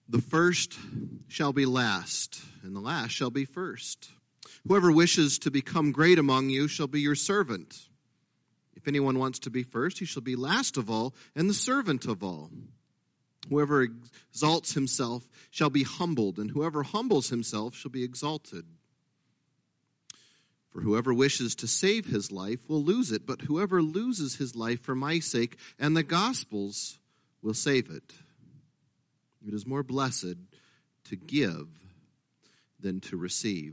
The first shall be last, and the last shall be first. Whoever wishes to become great among you shall be your servant. If anyone wants to be first, he shall be last of all and the servant of all. Whoever exalts himself shall be humbled, and whoever humbles himself shall be exalted. For whoever wishes to save his life will lose it, but whoever loses his life for my sake and the gospel's will save it. It is more blessed to give than to receive.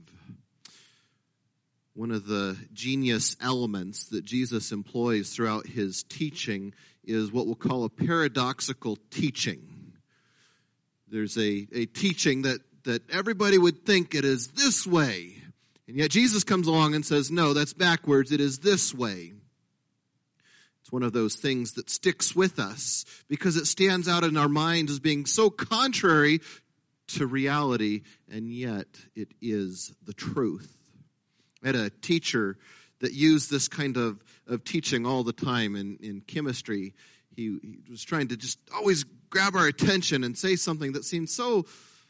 One of the genius elements that Jesus employs throughout his teaching is what we'll call a paradoxical teaching. There's a teaching that everybody would think it is this way, and yet Jesus comes along and says, no, that's backwards, it is this way. It's one of those things that sticks with us because it stands out in our minds as being so contrary to reality, and yet it is the truth. I had a teacher that used this kind of teaching all the time in chemistry. He was trying to just always grab our attention and say something that seemed so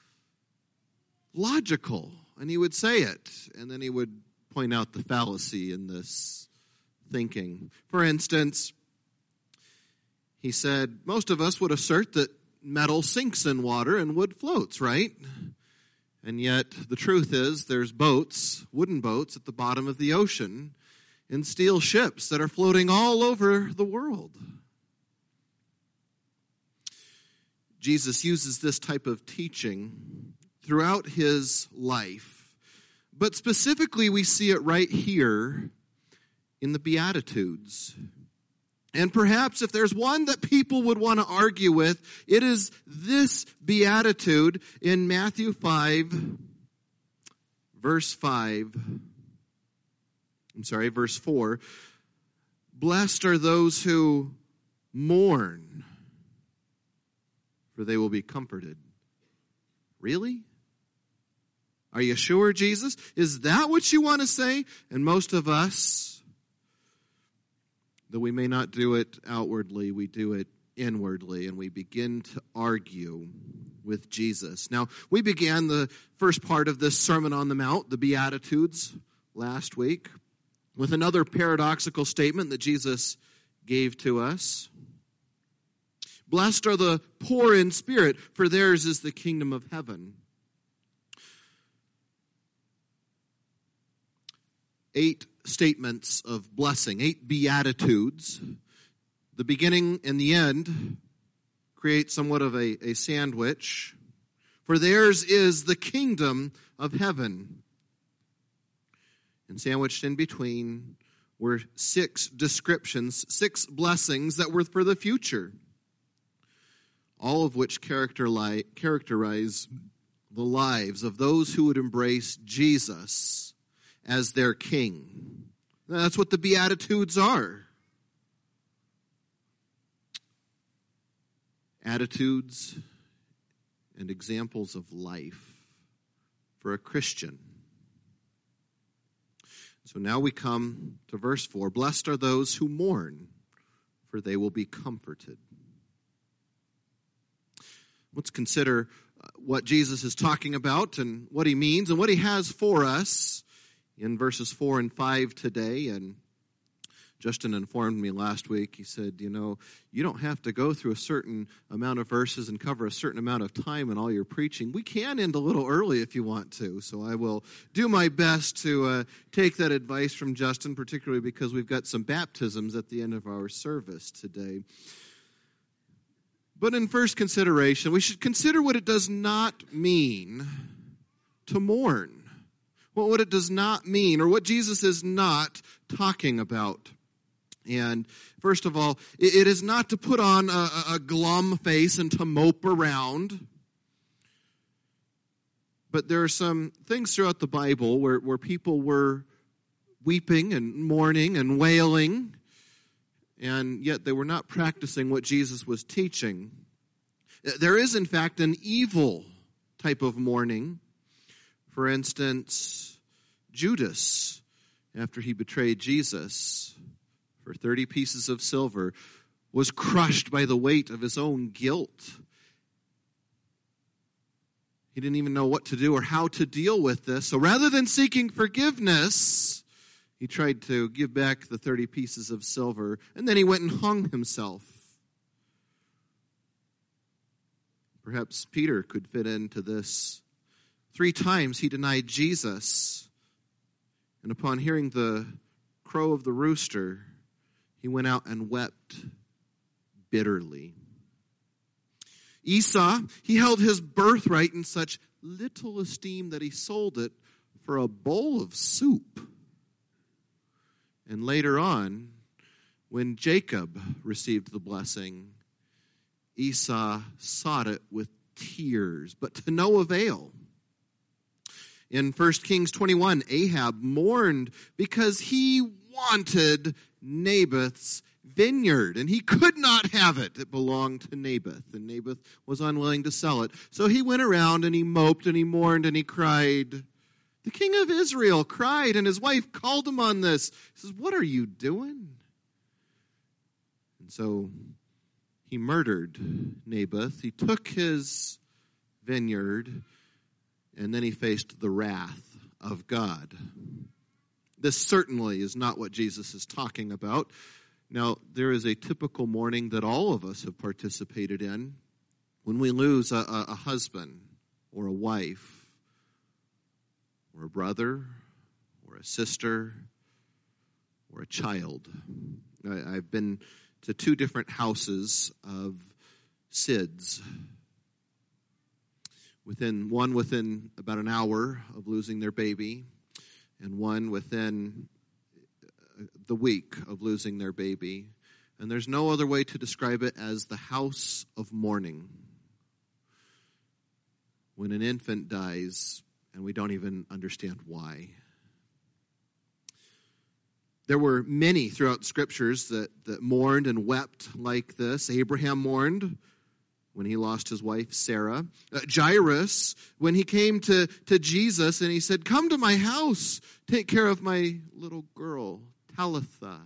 logical, and he would say it, and then he would point out the fallacy in this thinking. For instance, he said, most of us would assert that metal sinks in water and wood floats, right? And yet the truth is there's boats, wooden boats, at the bottom of the ocean and steel ships that are floating all over the world. Jesus uses this type of teaching throughout his life, but specifically we see it right here in the Beatitudes. And perhaps if there's one that people would want to argue with, it is this beatitude in Matthew 5, verse 4. Blessed are those who mourn, for they will be comforted. Really? Are you sure, Jesus? Is that what you want to say? And most of us, though we may not do it outwardly, we do it inwardly, and we begin to argue with Jesus. Now, we began the first part of this Sermon on the Mount, the Beatitudes, last week, with another paradoxical statement that Jesus gave to us. Blessed are the poor in spirit, for theirs is the kingdom of heaven. 8 statements of blessing, 8 beatitudes. The beginning and the end create somewhat of a sandwich. For theirs is the kingdom of heaven. And sandwiched in between were 6 descriptions, 6 blessings that were for the future, all of which characterize the lives of those who would embrace Jesus as their king. That's what the Beatitudes are. Attitudes and examples of life for a Christian. So now we come to verse 4. Blessed are those who mourn, for they will be comforted. Let's consider what Jesus is talking about and what he means and what he has for us in verses 4 and 5 today. And Justin informed me last week, he said, you don't have to go through a certain amount of verses and cover a certain amount of time in all your preaching. We can end a little early if you want to. So I will do my best to take that advice from Justin, particularly because we've got some baptisms at the end of our service today. But in first consideration, we should consider what it does not mean to mourn. What it does not mean, or what Jesus is not talking about. And first of all, it is not to put on a glum face and to mope around. But there are some things throughout the Bible where people were weeping and mourning and wailing, and yet they were not practicing what Jesus was teaching. There is, in fact, an evil type of mourning. For instance, Judas, after he betrayed Jesus for 30 pieces of silver, was crushed by the weight of his own guilt. He didn't even know what to do or how to deal with this. So rather than seeking forgiveness, he tried to give back the 30 pieces of silver, and then he went and hung himself. Perhaps Peter could fit into this. 3 times he denied Jesus, and upon hearing the crow of the rooster, he went out and wept bitterly. Esau, he held his birthright in such little esteem that he sold it for a bowl of soup. And later on, when Jacob received the blessing, Esau sought it with tears, but to no avail. In 1 Kings 21, Ahab mourned because he wanted Naboth's vineyard, and he could not have it. It belonged to Naboth, and Naboth was unwilling to sell it. So he went around and he moped and he mourned and he cried. The king of Israel cried, and his wife called him on this. He says, "What are you doing?" And so he murdered Naboth. He took his vineyard, and then he faced the wrath of God. This certainly is not what Jesus is talking about. Now, there is a typical mourning that all of us have participated in when we lose a husband or a wife or a brother or a sister or a child. I've been to 2 different houses of SIDS. One within about an hour of losing their baby, and one within the week of losing their baby. And there's no other way to describe it as the house of mourning. When an infant dies and we don't even understand why. There were many throughout scriptures that mourned and wept like this. Abraham mourned when he lost his wife, Sarah. Jairus, when he came to Jesus and he said, "Come to my house, take care of my little girl, Talitha."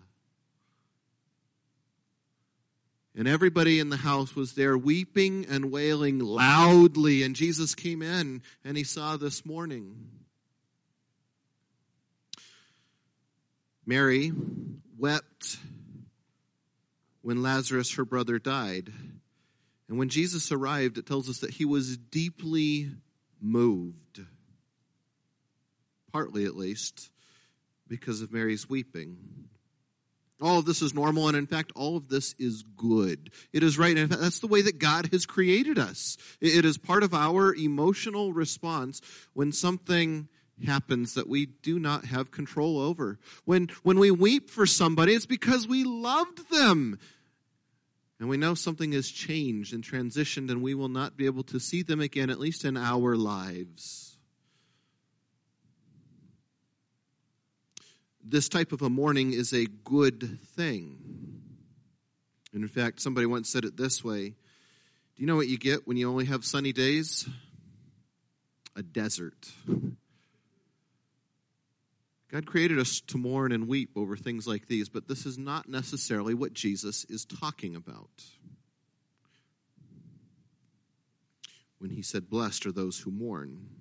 And everybody in the house was there weeping and wailing loudly. And Jesus came in and he saw this mourning. Mary wept when Lazarus, her brother, died. And when Jesus arrived, it tells us that he was deeply moved, partly at least, because of Mary's weeping. All of this is normal, and in fact, all of this is good. It is right, and in fact, that's the way that God has created us. It is part of our emotional response when something happens that we do not have control over. When we weep for somebody, it's because we loved them. And we know something has changed and transitioned, and we will not be able to see them again, at least in our lives. This type of a mourning is a good thing. And in fact, somebody once said it this way: do you know what you get when you only have sunny days? A desert. God created us to mourn and weep over things like these, but this is not necessarily what Jesus is talking about when he said, "Blessed are those who mourn."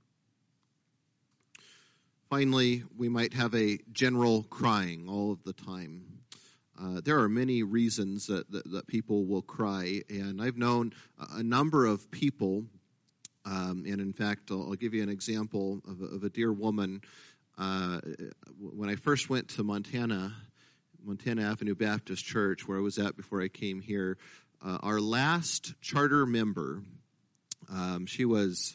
Finally, we might have a general crying all of the time. There are many reasons that people will cry, and I've known a number of people, and in fact, I'll give you an example of a dear woman. When I first went to Montana Avenue Baptist Church, where I was at before I came here, our last charter member, she was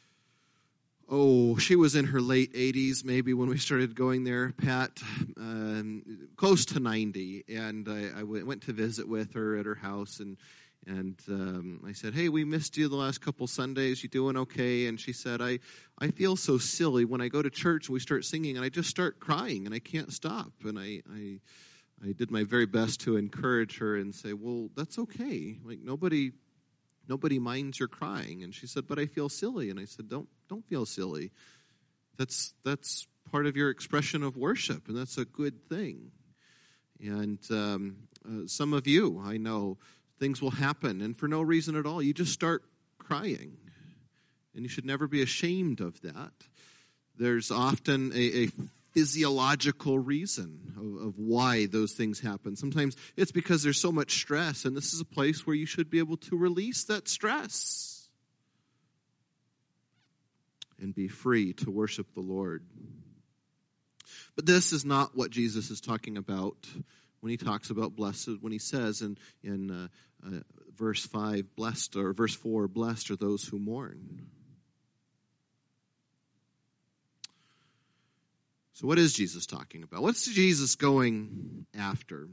in her late 80s, maybe, when we started going there, Pat, close to 90, and I went to visit with her at her house, and I said, "Hey, we missed you the last couple Sundays. You doing okay?" And she said, I feel so silly when I go to church and we start singing, and I just start crying, and I can't stop." And I did my very best to encourage her and say, "Well, that's okay. Like, nobody minds your crying." And she said, "But I feel silly." And I said, Don't feel silly. That's part of your expression of worship, and that's a good thing. And some of you, I know, things will happen, and for no reason at all, you just start crying. And you should never be ashamed of that. There's often a physiological reason of why those things happen. Sometimes it's because there's so much stress, and this is a place where you should be able to release that stress and be free to worship the Lord. But this is not what Jesus is talking about when he talks about blessed, when he says in verse 5, blessed, or verse 4, blessed are those who mourn. So what is Jesus talking about? What's Jesus going after?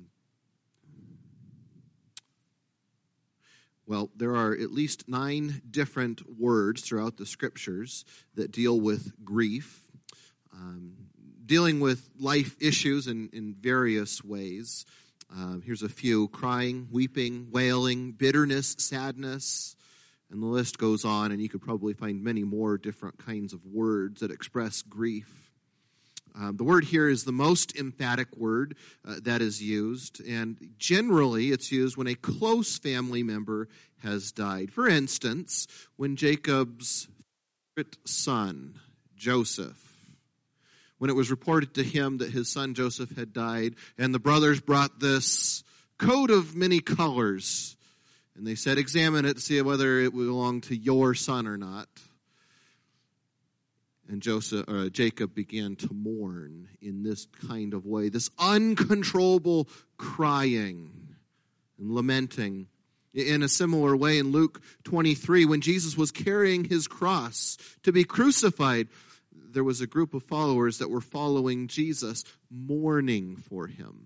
Well, there are at least 9 different words throughout the Scriptures that deal with grief, dealing with life issues in various ways. Here's a few: crying, weeping, wailing, bitterness, sadness, and the list goes on, and you could probably find many more different kinds of words that express grief. The word here is the most emphatic word that is used, and generally it's used when a close family member has died. For instance, when Jacob's favorite son, Joseph, when it was reported to him that his son Joseph had died, and the brothers brought this coat of many colors, and they said, examine it to see whether it belonged to your son or not. And Jacob began to mourn in this kind of way, this uncontrollable crying and lamenting. In a similar way, in Luke 23, when Jesus was carrying his cross to be crucified, there was a group of followers that were following Jesus, mourning for him.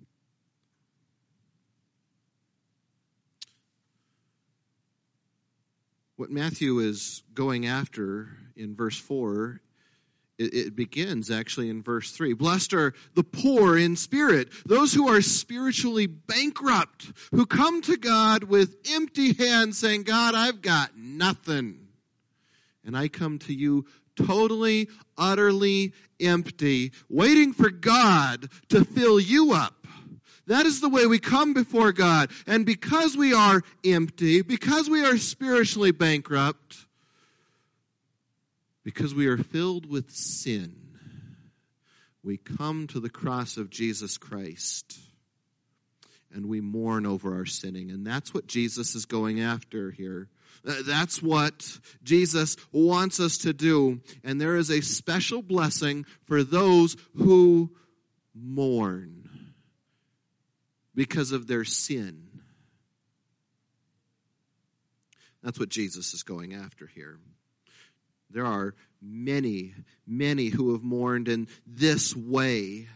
What Matthew is going after in verse 4, it begins actually in verse 3. Blessed are the poor in spirit, those who are spiritually bankrupt, who come to God with empty hands saying, God, I've got nothing. And I come to you totally, utterly empty, waiting for God to fill you up. That is the way we come before God. And because we are empty, because we are spiritually bankrupt, because we are filled with sin, we come to the cross of Jesus Christ and we mourn over our sinning. And that's what Jesus is going after here. That's what Jesus wants us to do. And there is a special blessing for those who mourn because of their sin. That's what Jesus is going after here. There are many, many who have mourned in this way.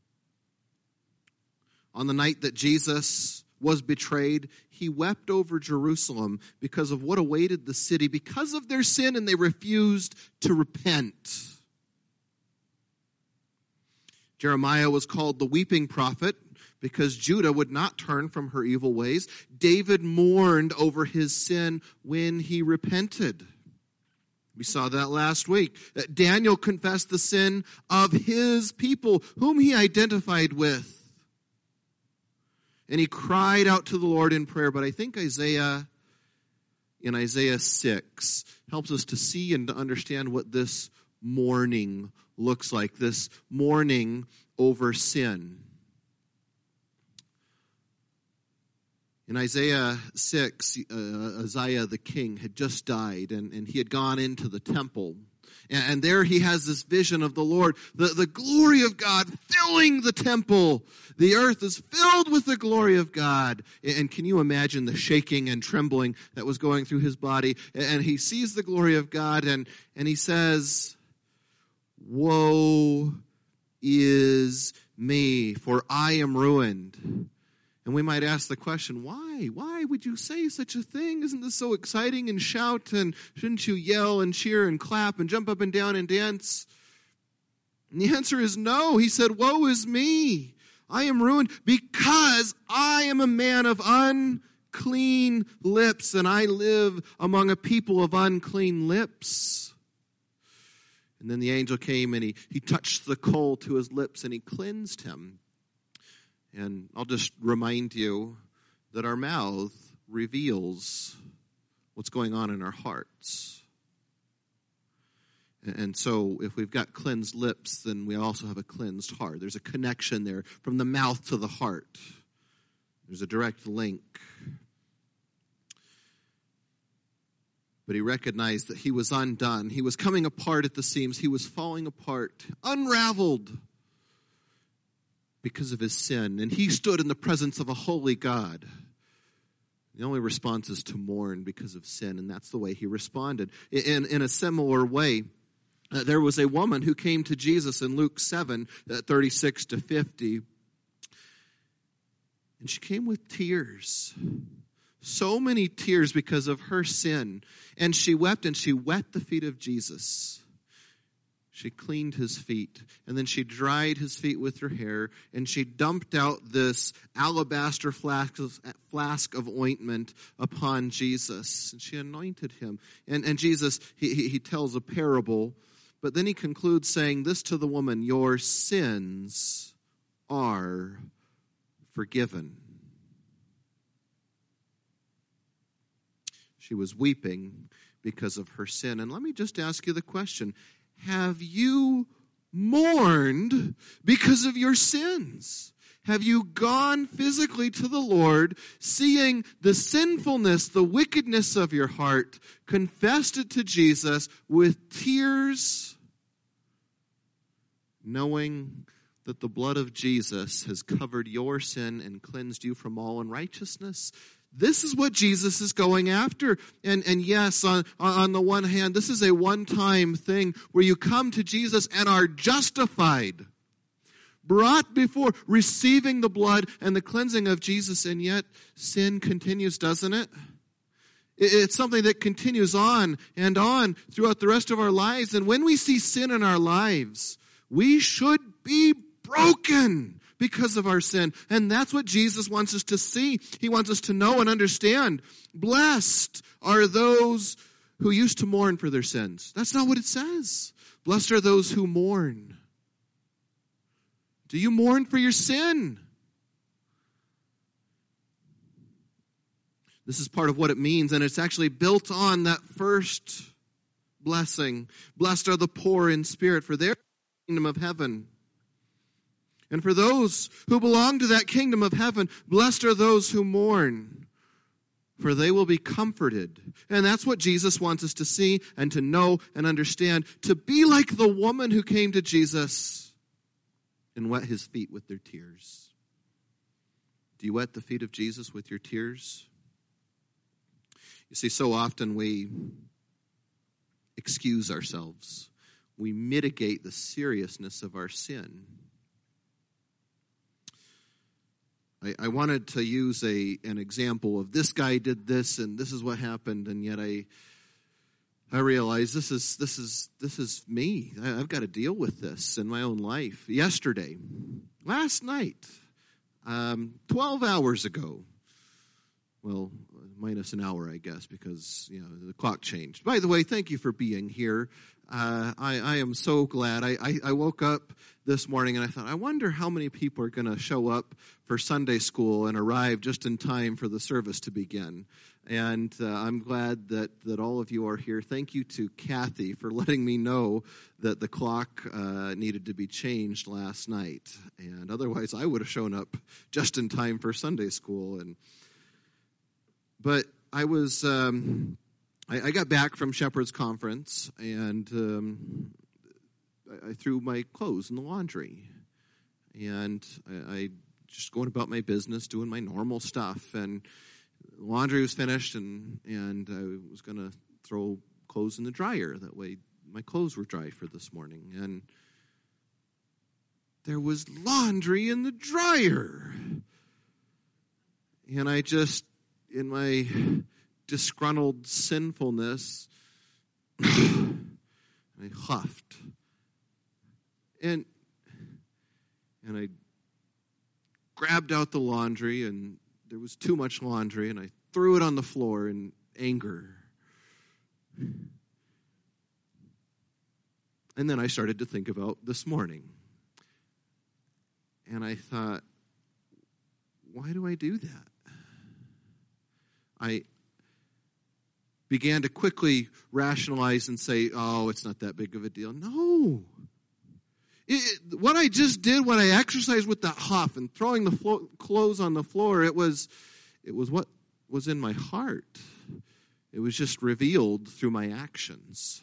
On the night that Jesus was betrayed, he wept over Jerusalem because of what awaited the city, because of their sin, and they refused to repent. Jeremiah was called the weeping prophet because Judah would not turn from her evil ways. David mourned over his sin when he repented. We saw that last week. That Daniel confessed the sin of his people, whom he identified with. And he cried out to the Lord in prayer. But I think Isaiah 6, helps us to see and to understand what this mourning looks like, this mourning over sin. In Isaiah 6, Uzziah the king had just died, and he had gone into the temple. And there he has this vision of the Lord, the glory of God filling the temple. The earth is filled with the glory of God. And can you imagine the shaking and trembling that was going through his body? And he sees the glory of God, and he says, "Woe is me, for I am ruined." And we might ask the question, why? Why would you say such a thing? Isn't this so exciting? And shout, and shouldn't you yell and cheer and clap and jump up and down and dance? And the answer is no. He said, woe is me. I am ruined because I am a man of unclean lips, and I live among a people of unclean lips. And then the angel came and he touched the coal to his lips and he cleansed him. And I'll just remind you that our mouth reveals what's going on in our hearts. And so if we've got cleansed lips, then we also have a cleansed heart. There's a connection there from the mouth to the heart. There's a direct link. But he recognized that he was undone. He was coming apart at the seams. He was falling apart, unraveled because of his sin. And he stood in the presence of a holy God. The only response is to mourn because of sin, and that's the way he responded. In a similar way, there was a woman who came to Jesus in Luke 7, 36 to 50, and she came with tears. So many tears because of her sin. And she wept and she wet the feet of Jesus. She cleaned his feet. And then she dried his feet with her hair. And she dumped out this alabaster flask of ointment upon Jesus. And she anointed him. And Jesus, he tells a parable. But then he concludes saying this to the woman, your sins are forgiven. She was weeping because of her sin. And let me just ask you the question, have you mourned because of your sins? Have you gone physically to the Lord, seeing the sinfulness, the wickedness of your heart, confessed it to Jesus with tears, knowing that the blood of Jesus has covered your sin and cleansed you from all unrighteousness? This is what Jesus is going after. And yes, on the one hand, this is a one-time thing where you come to Jesus and are justified, brought before, receiving the blood and the cleansing of Jesus, and yet sin continues, doesn't it? It's something that continues on and on throughout the rest of our lives. And when we see sin in our lives, we should be broken because of our sin. And that's what Jesus wants us to see. He wants us to know and understand. Blessed are those who used to mourn for their sins. That's not what it says. Blessed are those who mourn. Do you mourn for your sin? This is part of what it means, and it's actually built on that first blessing. Blessed are the poor in spirit, for their kingdom of heaven. And for those who belong to that kingdom of heaven, blessed are those who mourn, for they will be comforted. And that's what Jesus wants us to see and to know and understand, to be like the woman who came to Jesus and wet his feet with their tears. Do you wet the feet of Jesus with your tears? You see, so often we excuse ourselves. We mitigate the seriousness of our sin. I wanted to use an example of this guy did this and this is what happened, and yet I realized this is me. I've got to deal with this in my own life. Last night, 12 hours ago, well, minus an hour, I guess, because the clock changed. By the way, thank you for being here. I am so glad. I woke up this morning and I thought, I wonder how many people are going to show up for Sunday school and arrive just in time for the service to begin. And I'm glad that all of you are here. Thank you to Kathy for letting me know that the clock needed to be changed last night. And otherwise, I would have shown up just in time for Sunday school. But I was... I got back from Shepherd's Conference, and I threw my clothes in the laundry. And I just going about my business, doing my normal stuff. And the laundry was finished, and I was going to throw clothes in the dryer. That way my clothes were dry for this morning. And there was laundry in the dryer. And I just, in my disgruntled sinfulness, I huffed. And I grabbed out the laundry, and there was too much laundry, and I threw it on the floor in anger. And then I started to think about this morning. And I thought, why do I do that? began to quickly rationalize and say, oh, it's not that big of a deal. No. What I just did when I exercised with that huff and throwing the clothes on the floor, it was what was in my heart. It was just revealed through my actions.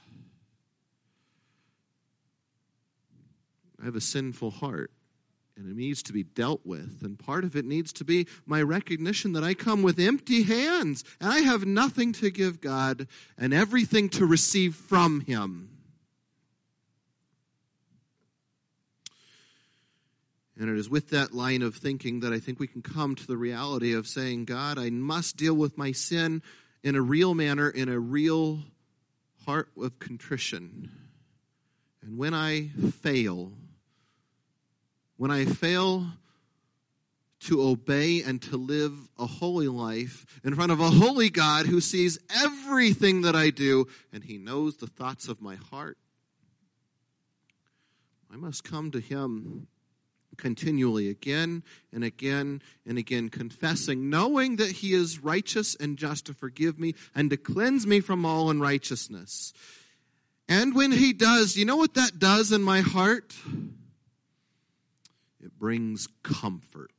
I have a sinful heart, and it needs to be dealt with. And part of it needs to be my recognition that I come with empty hands, and I have nothing to give God and everything to receive from Him. And it is with that line of thinking that I think we can come to the reality of saying, God, I must deal with my sin in a real manner, in a real heart of contrition. And when I fail to obey and to live a holy life in front of a holy God who sees everything that I do, and He knows the thoughts of my heart, I must come to Him continually, again and again and again, confessing, knowing that He is righteous and just to forgive me and to cleanse me from all unrighteousness. And when He does, you know what that does in my heart? It brings comfort.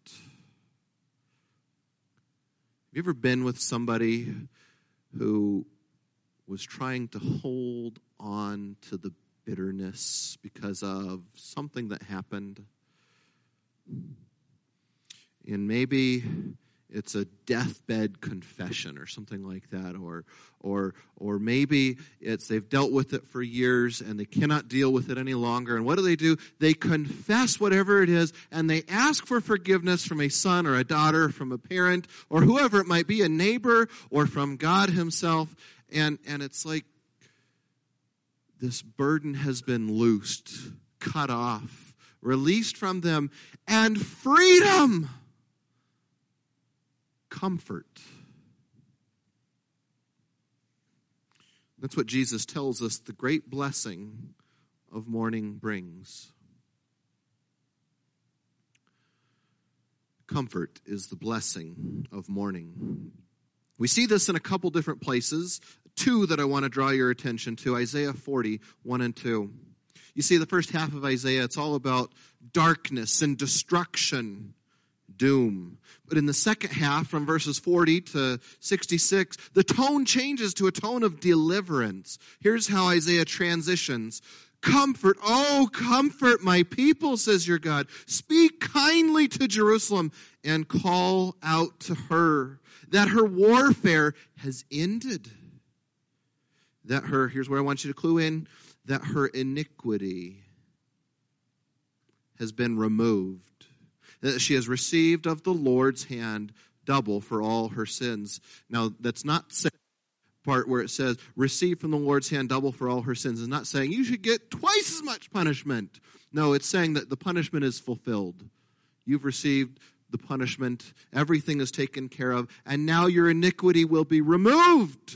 Have you ever been with somebody who was trying to hold on to the bitterness because of something that happened? And maybe it's a deathbed confession or something like that, or maybe it's they've dealt with it for years and they cannot deal with it any longer. And what do? They confess whatever it is, and they ask for forgiveness from a son or a daughter, from a parent, or whoever it might be, a neighbor, or from God Himself. And it's like this burden has been loosed, cut off, released from them, and freedom, comfort. That's what Jesus tells us the great blessing of mourning brings. Comfort is the blessing of mourning. We see this in a couple different places. Two that I want to draw your attention to. Isaiah 40, 1 and 2. You see, the first half of Isaiah, it's all about darkness and destruction, doom. But in the second half, from verses 40 to 66, the tone changes to a tone of deliverance. Here's how Isaiah transitions. Comfort, oh, comfort my people, says your God. Speak kindly to Jerusalem and call out to her that her warfare has ended. That her, here's where I want you to clue in, that her iniquity has been removed, that she has received of the Lord's hand double for all her sins. Now, that's not the part where it says, receive from the Lord's hand double for all her sins. It's not saying you should get twice as much punishment. No, it's saying that the punishment is fulfilled. You've received the punishment. Everything is taken care of. And now your iniquity will be removed.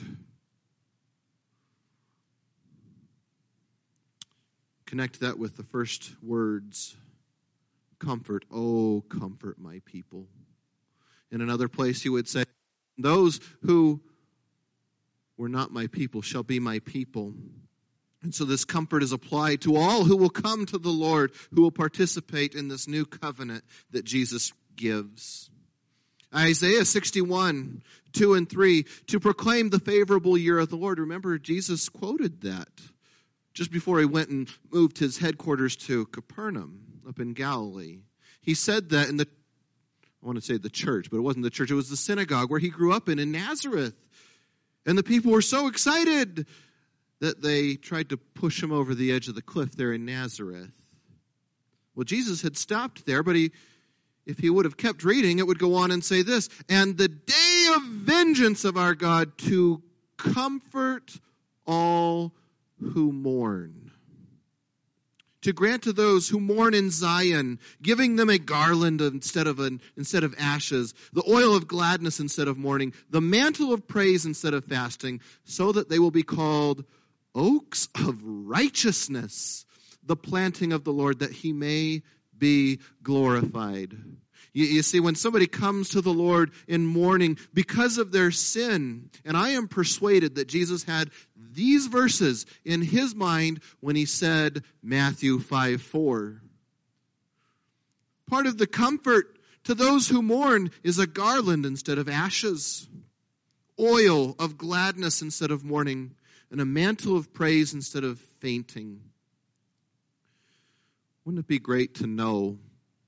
Connect that with the first words. Comfort, oh, comfort my people. In another place he would say, those who were not my people shall be my people. And so this comfort is applied to all who will come to the Lord, who will participate in this new covenant that Jesus gives. Isaiah 61, 2 and 3, to proclaim the favorable year of the Lord. Remember, Jesus quoted that just before he went and moved his headquarters to Capernaum up in Galilee. He said that in the, I want to say the church, but it wasn't the church, it was the synagogue where he grew up in Nazareth. And the people were so excited that they tried to push him over the edge of the cliff there in Nazareth. Well, Jesus had stopped there, but if he would have kept reading, it would go on and say this, and the day of vengeance of our God to comfort all who mourn. To grant to those who mourn in Zion, giving them a garland instead of ashes, the oil of gladness instead of mourning, the mantle of praise instead of fasting, so that they will be called oaks of righteousness, the planting of the Lord, that he may be glorified. You see, when somebody comes to the Lord in mourning because of their sin, and I am persuaded that Jesus had these verses in his mind when he said Matthew 5:4. Part of the comfort to those who mourn is a garland instead of ashes, oil of gladness instead of mourning, and a mantle of praise instead of fainting. Wouldn't it be great to know,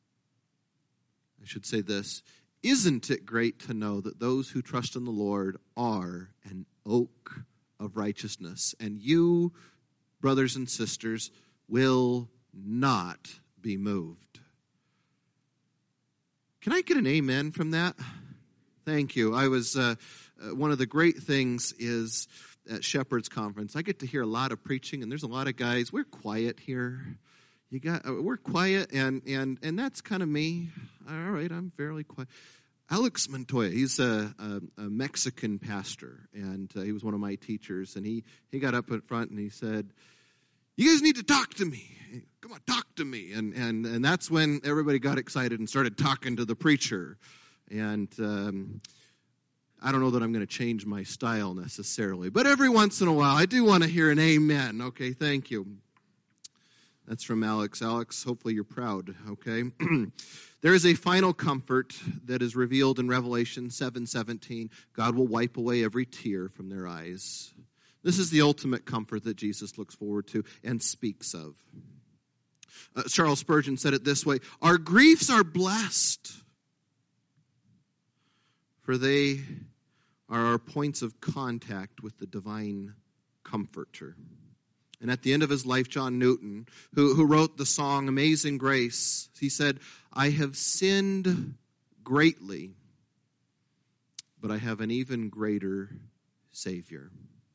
I should say this, isn't it great to know that those who trust in the Lord are an oak of righteousness, and you, brothers and sisters, will not be moved? Can I get an amen from that? Thank you. I was, one of the great things is at Shepherd's Conference, I get to hear a lot of preaching, and there's a lot of guys, we're quiet here. We're quiet, and that's kind of me. All right, I'm fairly quiet. Alex Montoya, he's a Mexican pastor, and he was one of my teachers, and he got up in front and he said, "You guys need to talk to me. Come on, talk to me." And that's when everybody got excited and started talking to the preacher. And I don't know that I'm going to change my style necessarily, but every once in a while I do want to hear an amen. Okay, thank you. That's from Alex. Alex, hopefully you're proud, okay? There is a final comfort that is revealed in Revelation 7:17. God will wipe away every tear from their eyes. This is the ultimate comfort that Jesus looks forward to and speaks of. Charles Spurgeon said it this way: "Our griefs are blessed, for they are our points of contact with the divine Comforter." And at the end of his life, John Newton, who wrote the song Amazing Grace, he said, "I have sinned greatly, but I have an even greater Savior."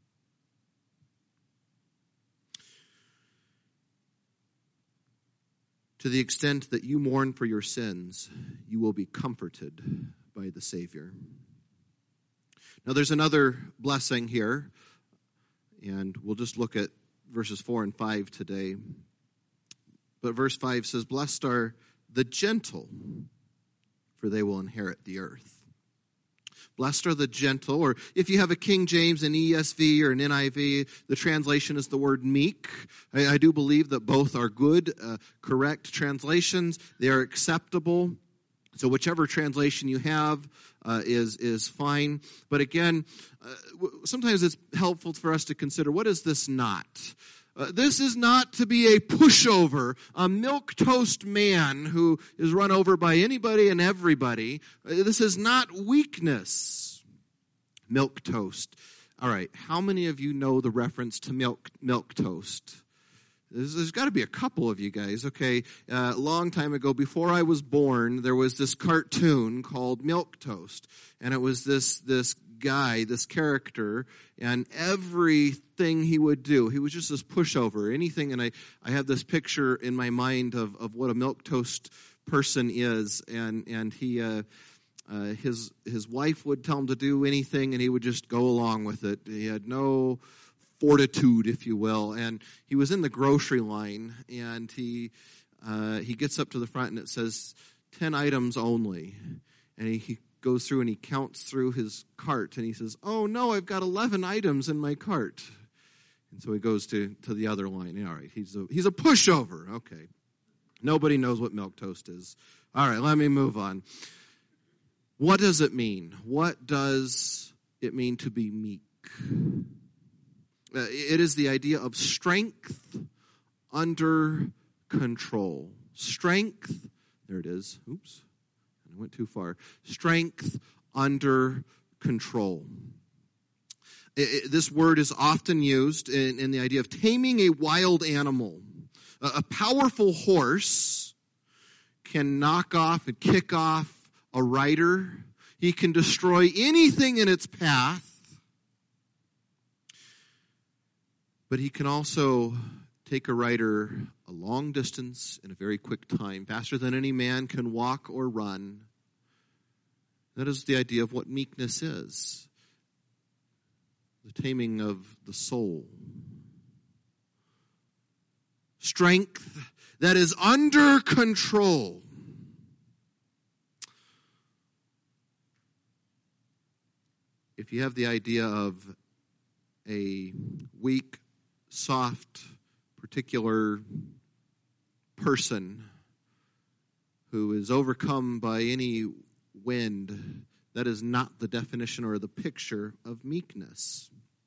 To the extent that you mourn for your sins, you will be comforted by the Savior. Now there's another blessing here, and we'll just look at verses 4 and 5 today. But verse 5 says, "Blessed are the gentle, for they will inherit the earth." Blessed are the gentle, or if you have a King James, an ESV, or an NIV, the translation is the word meek. I do believe that both are good, correct translations. They are acceptable. So whichever translation you have is fine. But again, sometimes it's helpful for us to consider, what is this not? This is not to be a pushover, a milquetoast man who is run over by anybody and everybody. This is not weakness. Milquetoast. All right, how many of you know the reference to milquetoast? There's got to be a couple of you guys, okay? A long time ago, before I was born, there was this cartoon called Milquetoast. And it was this guy, this character, and everything he would do, he was just this pushover, anything. And I have this picture in my mind of what a milquetoast person is. And he, his wife would tell him to do anything, and he would just go along with it. He had no fortitude, if you will. And he was in the grocery line, and he gets up to the front, and it says 10 items only. And he goes through and he counts through his cart, and he says, "Oh no, I've got 11 items in my cart." And so he goes to the other line. All right, he's a pushover. Okay. Nobody knows what milquetoast is. All right, let me move on. What does it mean? What does it mean to be meek? It is the idea of strength under control. Strength, there it is. Oops, I went too far. Strength under control. This word is often used in the idea of taming a wild animal. A powerful horse can knock off and kick off a rider. He can destroy anything in its path. But he can also take a rider a long distance in a very quick time, faster than any man can walk or run. That is the idea of what meekness is. The taming of the soul. Strength that is under control. if you have the idea of a weak, soft, particular person who is overcome by any wind, that is not the definition or the picture of meekness.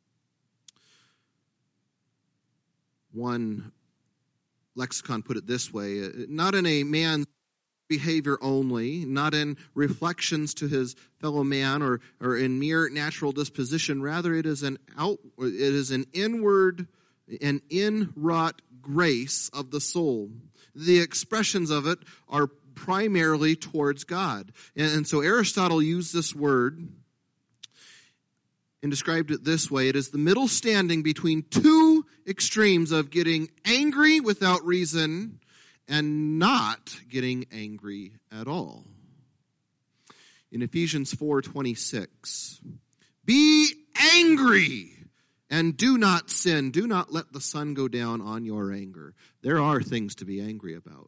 One lexicon put it this way: not in a man's behavior only, not in reflections to his fellow man or in mere natural disposition. Rather, it is an inward and inwrought grace of the soul. The expressions of it are primarily towards God. And so Aristotle used this word and described it this way: it is the middle standing between two extremes of getting angry without reason and not getting angry at all. In Ephesians 4:26, be angry and do not sin. Do not let the sun go down on your anger. There are things to be angry about.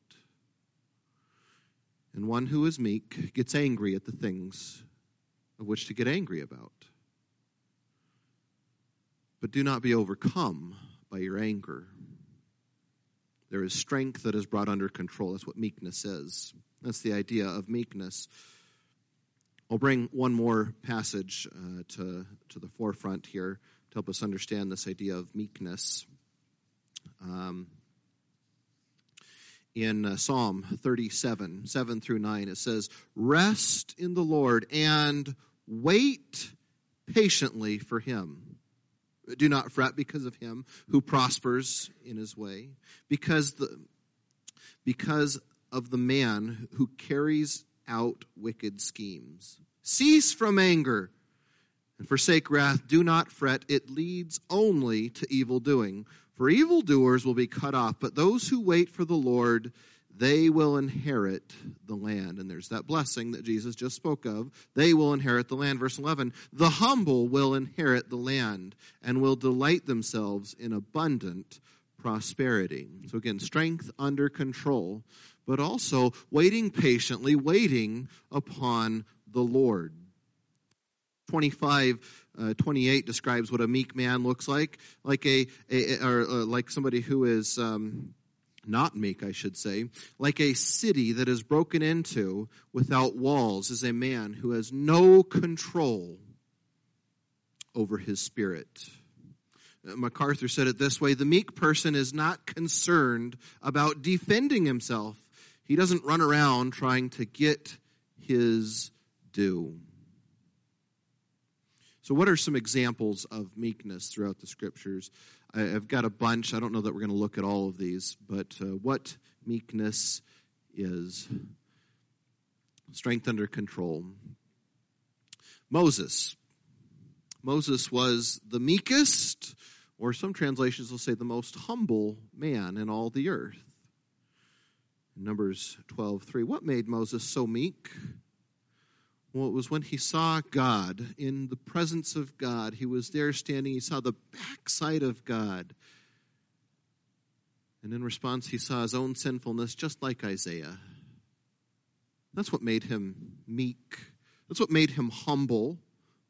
And one who is meek gets angry at the things of which to get angry about. But do not be overcome by your anger. There is strength that is brought under control. That's what meekness is. That's the idea of meekness. I'll bring one more passage to the forefront here to help us understand this idea of meekness. In Psalm 37, 7 through 9, it says, rest in the Lord and wait patiently for him. Do not fret because of him who prospers in his way, because of the man who carries out wicked schemes. Cease from anger and forsake wrath. Do not fret. It leads only to evil doing. For evildoers will be cut off, but those who wait for the Lord, they will inherit the land. And there's that blessing that Jesus just spoke of. They will inherit the land. Verse 11, the humble will inherit the land and will delight themselves in abundant prosperity. So again, strength under control, but also waiting patiently, waiting upon the Lord. 25:28 describes what a meek man looks like like somebody who is not meek, I should say. Like a city that is broken into without walls is a man who has no control over his spirit. MacArthur said it this way: the meek person is not concerned about defending himself. He doesn't run around trying to get his due. So what are some examples of meekness throughout the Scriptures? I've got a bunch. I don't know that we're going to look at all of these, but what meekness is. Strength under control. Moses. Moses was the meekest, or some translations will say the most humble man in all the earth. Numbers 12:3. What made Moses so meek? Well, it was when he saw God, in the presence of God. He was there standing. He saw the backside of God. And in response, he saw his own sinfulness, just like Isaiah. That's what made him meek. That's what made him humble.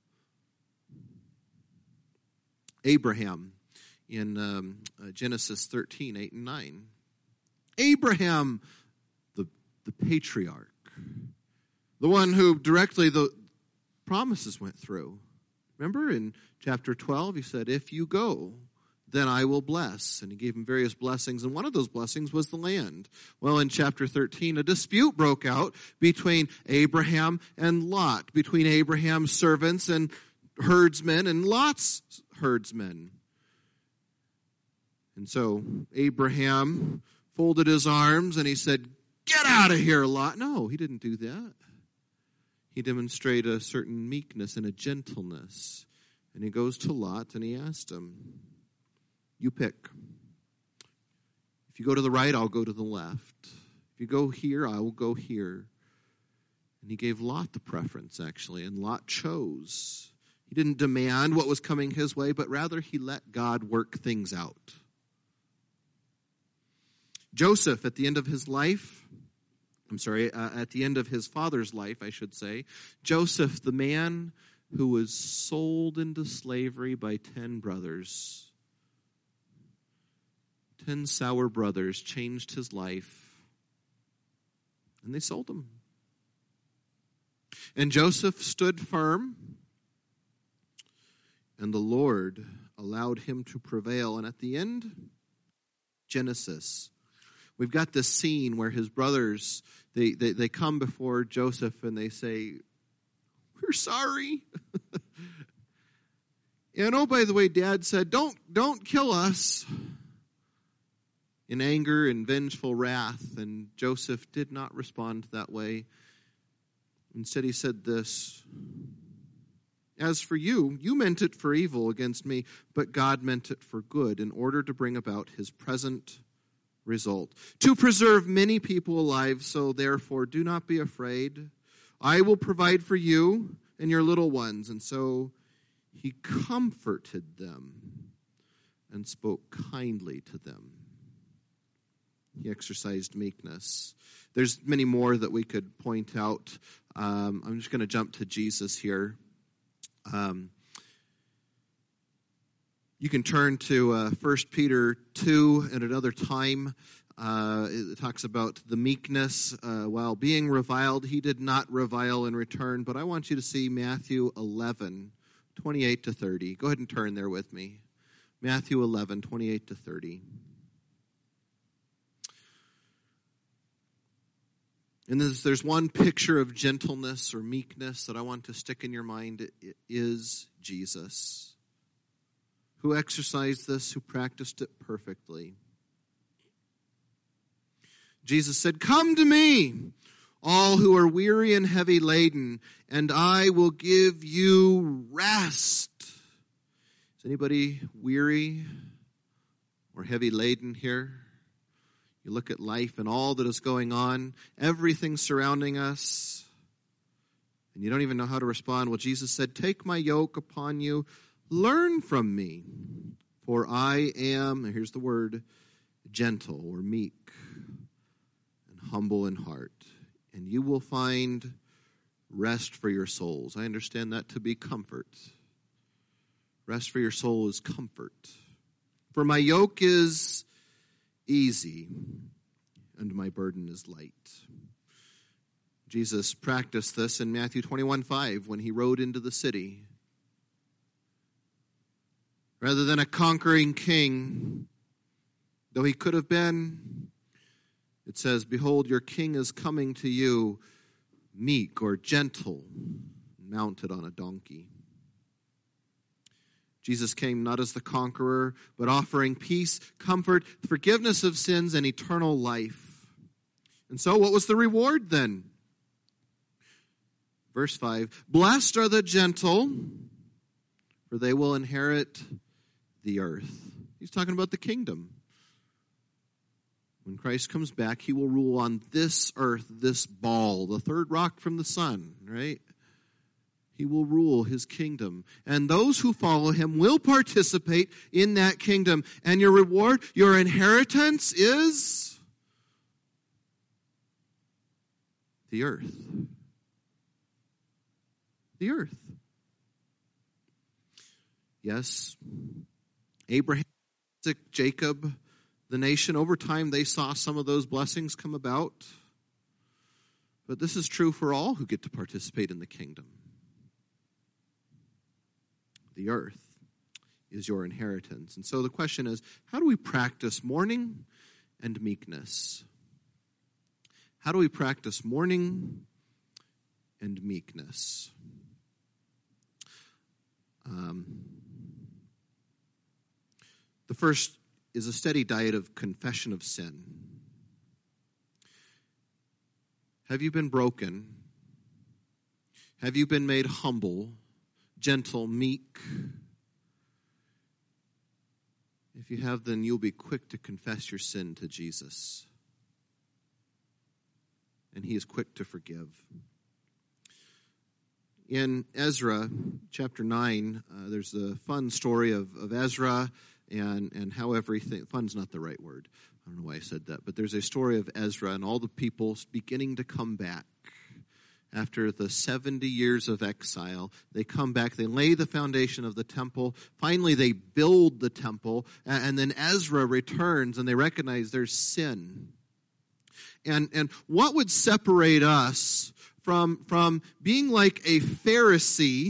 Abraham, in Genesis 13:8 and 9. Abraham, the patriarch. The one who directly the promises went through. Remember in chapter 12, he said, if you go, then I will bless. And he gave him various blessings, and one of those blessings was the land. Well, in chapter 13, a dispute broke out between Abraham and Lot, between Abraham's servants and herdsmen and Lot's herdsmen. And so Abraham folded his arms and he said, get out of here, Lot. No, he didn't do that. He demonstrated a certain meekness and a gentleness. And he goes to Lot and he asked him, you pick. If you go to the right, I'll go to the left. If you go here, I will go here. And he gave Lot the preference, actually, and Lot chose. He didn't demand what was coming his way, but rather he let God work things out. Joseph, at the end of his life, at the end of his father's life, I should say, Joseph, the man who was sold into slavery by 10 brothers. 10 sour brothers changed his life, and they sold him. And Joseph stood firm, and the Lord allowed him to prevail. And at the end, Genesis, we've got this scene where his brothers, they come before Joseph and they say, "We're sorry." And oh, by the way, Dad said, don't kill us, in anger and vengeful wrath. And Joseph did not respond that way. Instead, he said this: "As for you, you meant it for evil against me, but God meant it for good, in order to bring about his present result, to preserve many people alive. So therefore, do not be afraid. I will provide for you and your little ones." And so he comforted them and spoke kindly to them. He exercised meekness. There's many more that we could point out. I'm just going to jump to Jesus here. You can turn to 1 Peter 2 at another time. It talks about the meekness. While being reviled, he did not revile in return. But I want you to see Matthew 11, 28 to 30. Go ahead and turn there with me. Matthew 11, 28 to 30. And there's one picture of gentleness or meekness that I want to stick in your mind. It is Jesus, who exercised this, who practiced it perfectly. Jesus said, "Come to me, all who are weary and heavy laden, and I will give you rest." Is anybody weary or heavy laden here? You look at life and all that is going on, everything surrounding us, and you don't even know how to respond. Well, Jesus said, "Take my yoke upon you, learn from me, for I am," and here's the word, gentle or meek and humble in heart, "and you will find rest for your souls." I understand that to be comfort. Rest for your soul is comfort. "For my yoke is easy, and my burden is light." Jesus practiced this in Matthew 21:5 when he rode into the city. Rather than a conquering king, though he could have been, it says, "Behold, your king is coming to you, meek or gentle, mounted on a donkey." Jesus came not as the conqueror, but offering peace, comfort, forgiveness of sins, and eternal life. And so what was the reward then? Verse 5, "Blessed are the gentle, for they will inherit the earth." He's talking about the kingdom. When Christ comes back, he will rule on this earth, this ball, the third rock from the sun, right? He will rule his kingdom. And those who follow him will participate in that kingdom. And your reward, your inheritance is the earth. The earth. Yes, Abraham, Isaac, Jacob, the nation, over time they saw some of those blessings come about. But this is true for all who get to participate in the kingdom. The earth is your inheritance. And so the question is, how do we practice mourning and meekness? How do we practice mourning and meekness? The first is a steady diet of confession of sin. Have you been broken? Have you been made humble, gentle, meek? If you have, then you'll be quick to confess your sin to Jesus. And he is quick to forgive. In Ezra chapter 9, there's a fun story of Ezra and how everything, fun's not the right word. I don't know why I said that, but there's a story of Ezra and all the people beginning to come back. after the 70 years of exile. They come back, they lay the foundation of the temple. Finally, they build the temple, and then Ezra returns, and they recognize there's sin. And what would separate us from being like a Pharisee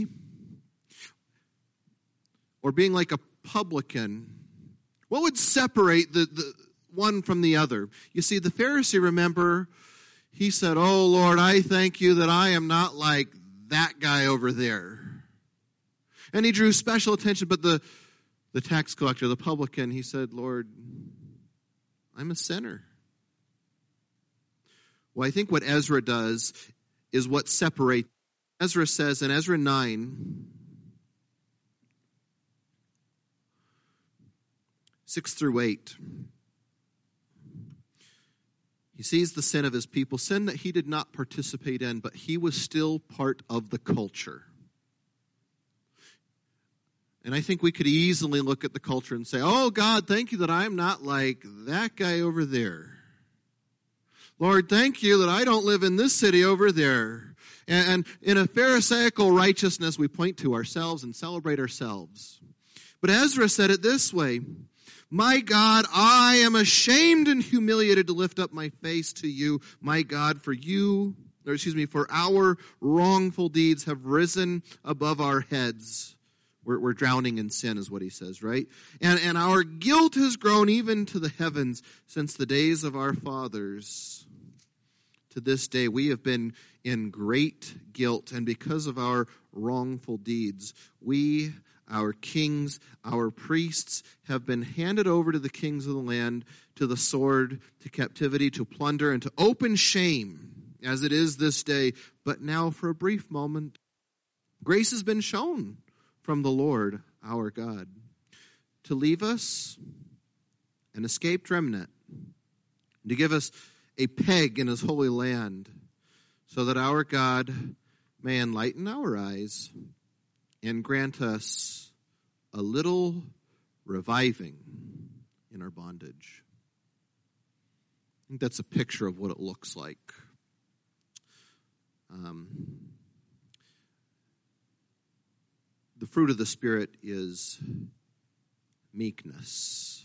or being like a publican? What would separate the one from the other? You see, the Pharisee, remember, he said, "Oh, Lord, I thank you that I am not like that guy over there." And he drew special attention, but the tax collector, the publican, he said, "Lord, I'm a sinner." Well, I think what Ezra does is what separates. Ezra says in Ezra 9, 6 through 8, he sees the sin of his people, sin that he did not participate in, but he was still part of the culture. And I think we could easily look at the culture and say, "Oh, God, thank you that I'm not like that guy over there. Lord, thank you that I don't live in this city over there." And in a Pharisaical righteousness, we point to ourselves and celebrate ourselves. But Ezra said it this way: "My God, I am ashamed and humiliated to lift up my face to you, my God, for our wrongful deeds have risen above our heads." We're drowning in sin is what he says, right? And our guilt has grown even to the heavens since the days of our fathers. To this day, we have been in great guilt, and because of our wrongful deeds, we, our kings, our priests, have been handed over to the kings of the land, to the sword, to captivity, to plunder, and to open shame, as it is this day. But now, for a brief moment, grace has been shown from the Lord our God, to leave us an escaped remnant, to give us a peg in his holy land, so that our God may enlighten our eyes and grant us a little reviving in our bondage. I think that's a picture of what it looks like. The fruit of the Spirit is meekness.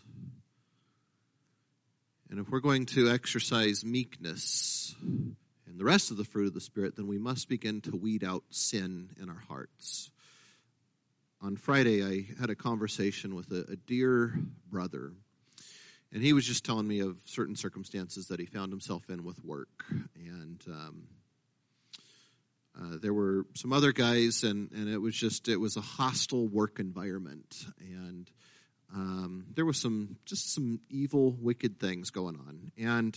And if we're going to exercise meekness and the rest of the fruit of the Spirit, then we must begin to weed out sin in our hearts. On Friday, I had a conversation with a dear brother, and he was just telling me of certain circumstances that he found himself in with work. And there were some other guys, and it was a hostile work environment. And there was some evil, wicked things going on. And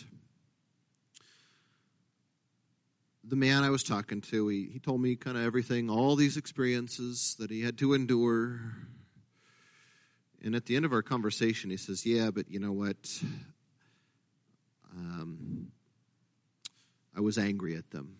the man I was talking to, he told me kind of everything, all these experiences that he had to endure. And at the end of our conversation, he says, "Yeah, but you know what? I was angry at them."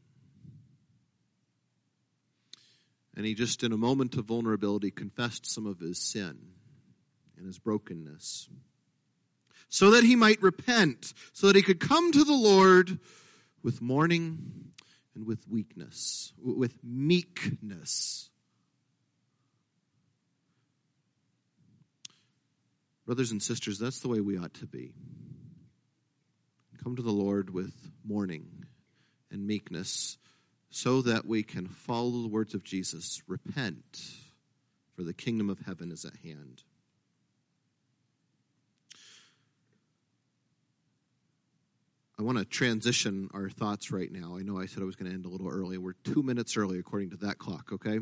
And he just, in a moment of vulnerability, confessed some of his sin and his brokenness, so that he might repent, so that he could come to the Lord with mourning and with weakness, with meekness. Brothers and sisters, that's the way we ought to be. Come to the Lord with mourning and meekness, so that we can follow the words of Jesus: repent, for the kingdom of heaven is at hand. I want to transition our thoughts right now. I know I said I was going to end a little early. We're 2 minutes early according to that clock, okay?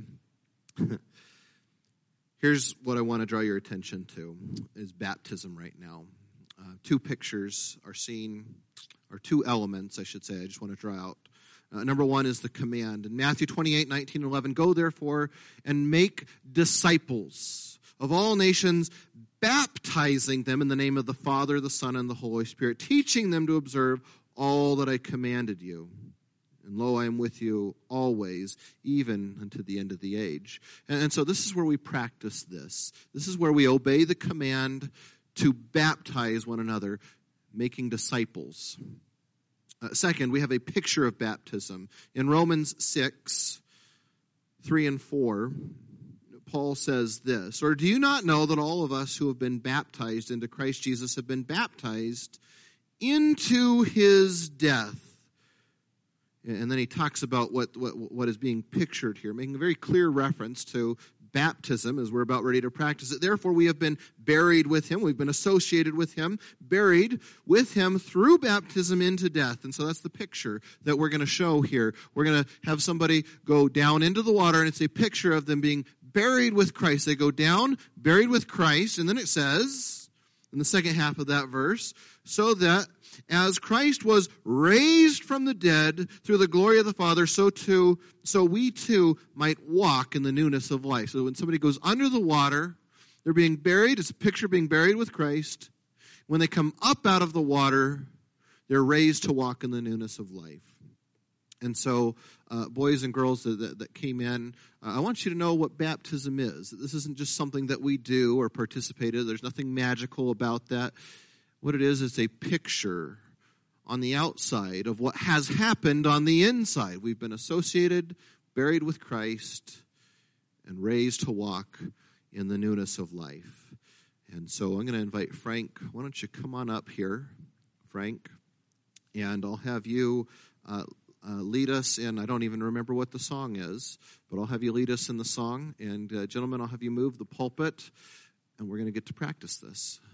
Here's what I want to draw your attention to, is baptism right now. Two pictures are seen, or two elements, I should say, I just want to draw out. Number one is the command. In Matthew 28, 19, 11, "Go therefore and make disciples of all nations, baptizing them in the name of the Father, the Son, and the Holy Spirit, teaching them to observe all that I commanded you. And lo, I am with you always, even unto the end of the age." And so this is where we practice this. This is where we obey the command to baptize one another, making disciples. Second, we have a picture of baptism. In Romans 6, 3 and 4, Paul says this, "Or do you not know that all of us who have been baptized into Christ Jesus have been baptized into his death?" And then he talks about what is being pictured here, making a very clear reference to baptism as we're about ready to practice it. Therefore, we have been buried with him. We've been associated with him, buried with him through baptism into death. And so that's the picture that we're going to show here. We're going to have somebody go down into the water, and it's a picture of them being buried with Christ. They go down, buried with Christ, and then it says, in the second half of that verse, so that as Christ was raised from the dead through the glory of the Father, so we too might walk in the newness of life. So when somebody goes under the water, they're being buried. It's a picture of being buried with Christ. When they come up out of the water, they're raised to walk in the newness of life. And so, boys and girls that came in, I want you to know what baptism is. This isn't just something that we do or participate in. There's nothing magical about that. What it is a picture on the outside of what has happened on the inside. We've been associated, buried with Christ, and raised to walk in the newness of life. And so I'm going to invite Frank. Why don't you come on up here, Frank? And I'll have you lead us in, I don't even remember what the song is, but I'll have you lead us in the song. And gentlemen, I'll have you move the pulpit, and we're going to get to practice this.